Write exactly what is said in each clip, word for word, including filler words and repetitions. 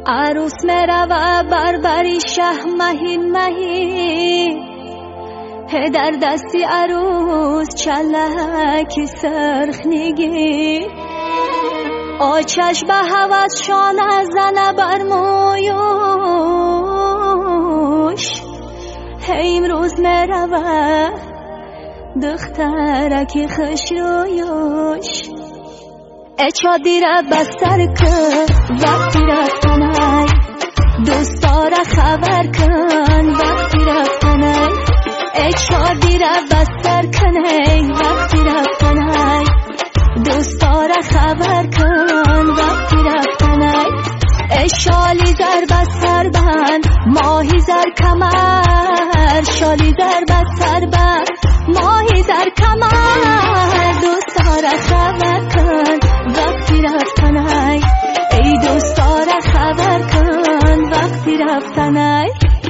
عروس میرود بر بری شه مهین مهین، در دستی عروس چلک سرخ نگیر. آچش به هوس شانه زنه بر مویوش، امروز میرود دخترک خوش رویوش. اچا دیره بستر کن وقتی رفتنای، دوستارا خبر کن وقتی رفتنای. اچا دیره بستر کنی وقتی رفتنای، دوستارا خبر کن وقتی رفتنای. شالی زر بستر بند ماهی زر کمر، شالی زر بستر بند ماهی زر کمر. دوستارا خبر کن وقتی رفتنای، ای دوستارا خبر کن وقتی رفتنای.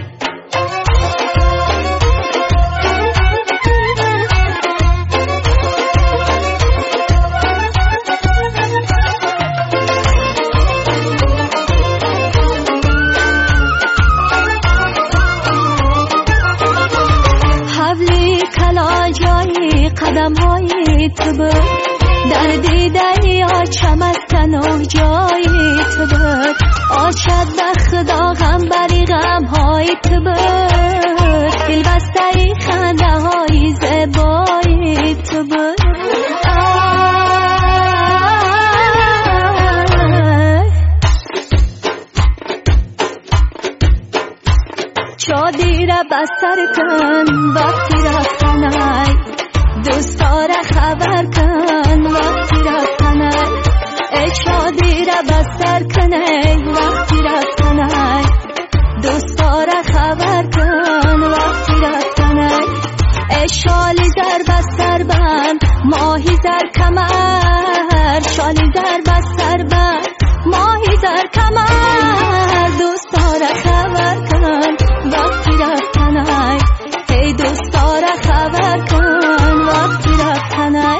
حولی کلا جایی قدم های تو بود، در دیده یا چمستن و جایی تو بود. آشد به خدا غم بری غم های تو بود، دل بسته خنده های زبایی تو بود. چادی را بستر کن وقتی رفتنای، دوستارا خبر کن وقتی رفتنای. ای شادی را بستر کنی وقتی رفتنای، دوستارا خبر کن وقتی رفتنای. ای شالی زر بستر بند ماهی زر کمر، شالی زر بستر بند ماهی زر کمر. دوستارا خبر کن وقتی رفتنای، ای دوستارا خبر کن وقتی رفتنای.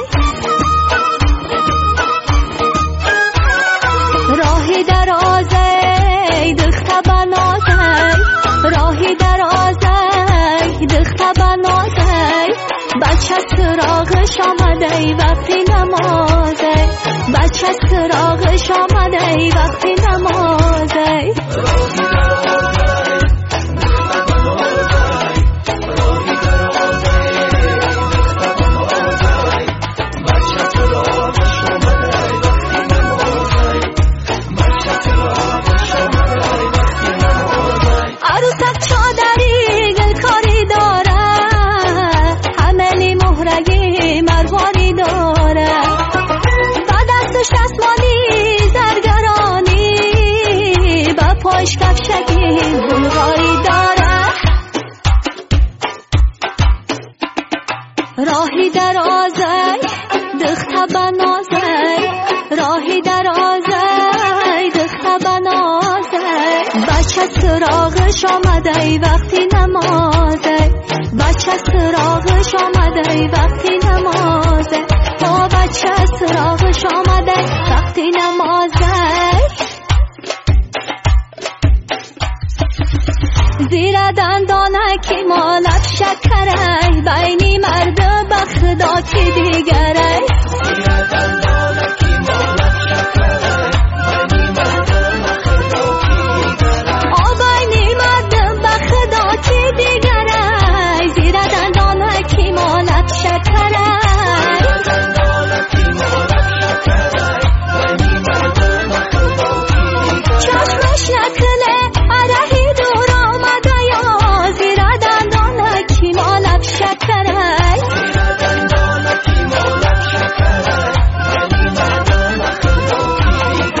راهی درازه دخت بنازه، راهی درازه دخت بنازه. بچه سراغش آمده وقتی نمازه، بچه سراغش آمده وقتی نمازه. راهی درازه دخت بنازه، راهی درازه دخت بنازه. بچه سراغش آمده وقتی نمازه، بچه سراغش آمده وقتی نمازه. با بچه سراغش آمده وقتی نمازه. زیر دندانه که مالت شکره، بینی مرد بخدا که دیگره. زیر دندانه که مالت شکره، بینی مرد بخدا که دیگره. آ بینی مرد بخدا که دیگره، زیر دندانه که مالت شکره. زیر دندانه که مالت شکره، بینی مرد بخدا که دیگره. چشمش نکنه عرهی دور آمده یا، زیر دندانه که مالت شکره. زیر دندانه که مالت شکره، بینی مرد بخدا که دیگره.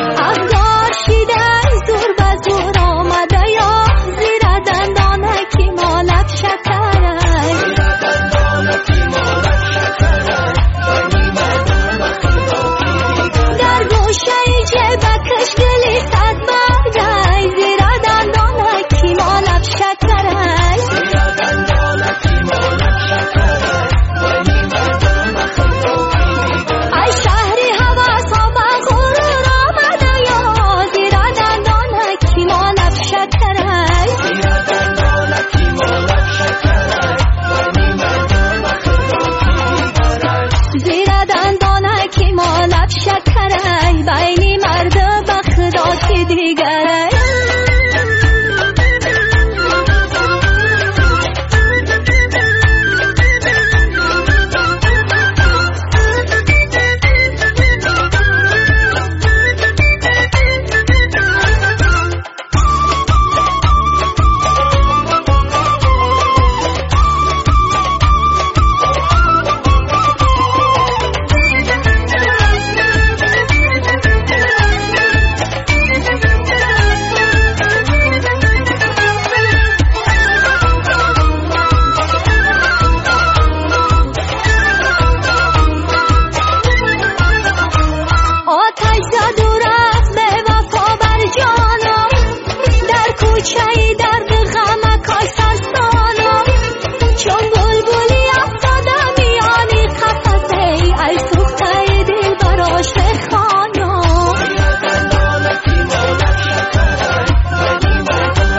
دیگره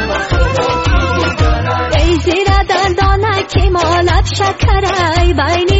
شکرای بینی